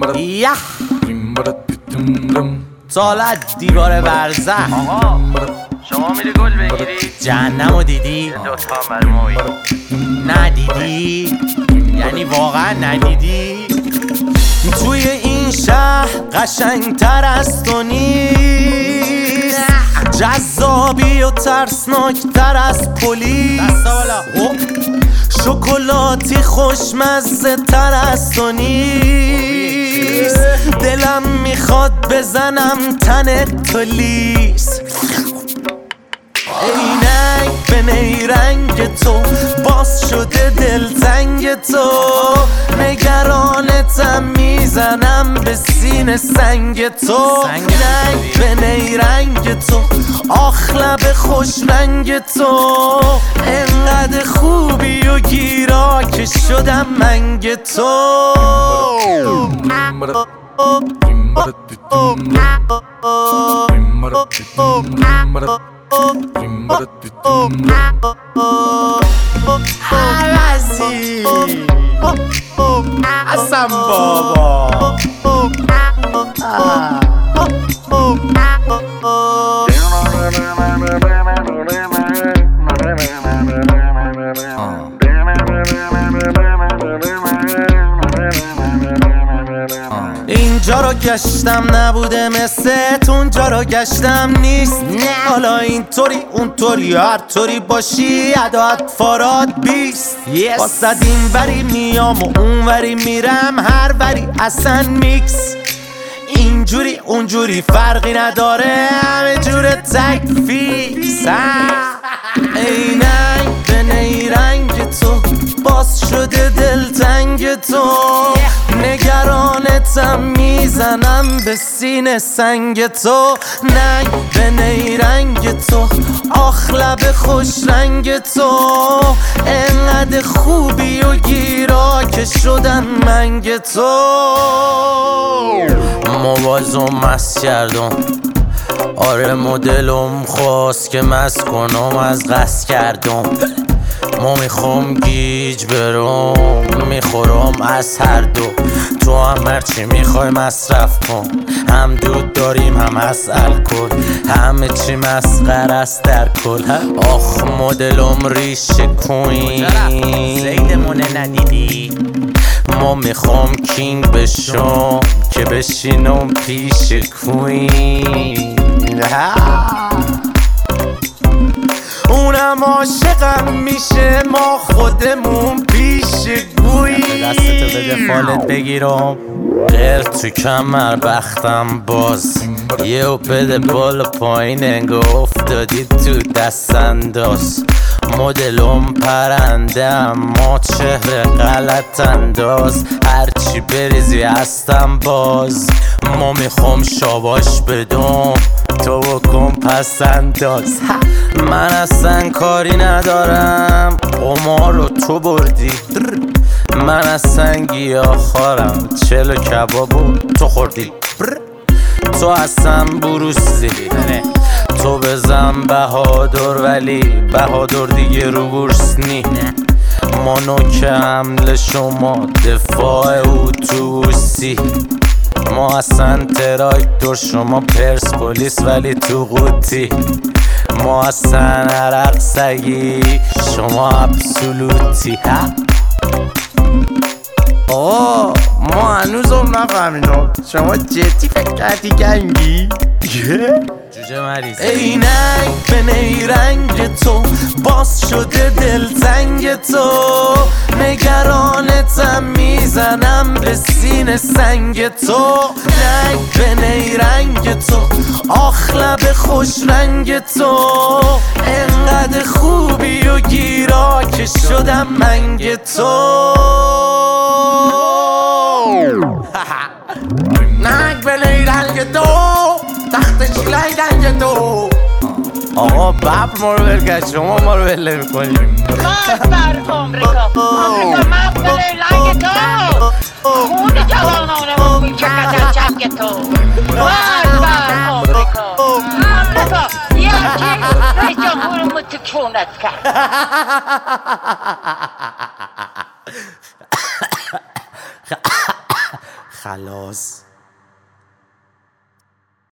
یه سالت دیوار برزخ. آقا شما میری گل بگیری؟ جهنمو دیدی؟ دوتا مرموی ندیدی؟ یعنی واقعا ندیدی؟ توی این شهر قشنگتر از تو نیست، جذابی و ترسناکتر از پلیس، شکلاتی خوشمزه تر از تو نیست. دلم میخواد بزنم تن تو لیس. عینک به نیرنگ تو باز شده دلتنگ تو، نگرانتم میزنم به سینه سنگ تو. عینک به نیرنگ تو آخ لب خوش رنگ تو، انقدر خوبی و گیرا که شدم منگ تو. عوضی حسن بابا اینجا رو گشتم نبوده مثل اونجا رو گشتم نیست. حالا اینطوری اونطوری هر طوری باشی عداد فاراد بیست. واسد این وری میام و اون وری میرم، هر وری اصلا میکس. اینجوری اونجوری فرقی نداره، همه جور تک فیکس. عینک به نیرنگ تو باز شده دلتنگ تو، نگرانتم میزنم به سینه سنگ تو. ننگ به نیرنگ تو آخ لب خوش رنگ تو، انقدر خوبی و گیرا که شدن منگ تو. موازم مست کردم، آره مدلم خواست که مست کنم از قصد کردم. ما میخوام گیج برم میخورم از هر دو، تو هم هرچی میخوای مصرف کن، هم دود داریم هم از الکل، همه چی مسخره است در کل. آخ مدلم ریشه کوین زیدمونه ندیدی؟ ما میخوام کینگ بشم که بشینم پیش کوین. اونم عاشقم میشه ما خودمون پیش گویی. دستتو بده فالت بگیرم غیر تو کمر بختم باز، یهو بده بالا پایین انگار افتادی تو دست انداز. مدلم پرنده اما چهره غلط انداز، هرچی بریزی هستم باز. ما میخوام شاباش بدم تو بکن پس انداز. من اصلا کاری ندارم قمار رو تو بردی، من اصلا گیاهخوارم چلو کبابو تو خوردی. تو اصلا بروسی تو بزن بهادر، ولی بهادر دیگه رو بورس نی. ما نوک حمله شما دفاع اتوبوسی، ما اصلا تراکتور شما پرسپولیس ولی تو قوطی. ما اصلا عرق سگی شما ابسولوتی. آه ما هنوزم نفهمیدم شما جدی فکر کردی گنگی؟ جوجه مریض. عینک به نیرنگ تو باز شده دلتنگ تو، نگرانتم میزنم به سینه سنگ تو. ننگ به نیرنگ تو آخ لب خوش رنگ تو، انقدر خوبی و گیرا که شدم منگ تو. ننگ به نیرنگ تو تخت چیلای گنج تو. آقا ببر ما رو برگشت، شما ما رو بله میکنیم. مرد بر آمریکا مرد به نیرنگ تو، خون جوانانمون میچکد از چنگ تو. مرد بر آمریکا یکی رئیس جمهورمون تو کونت کرد. خلاص.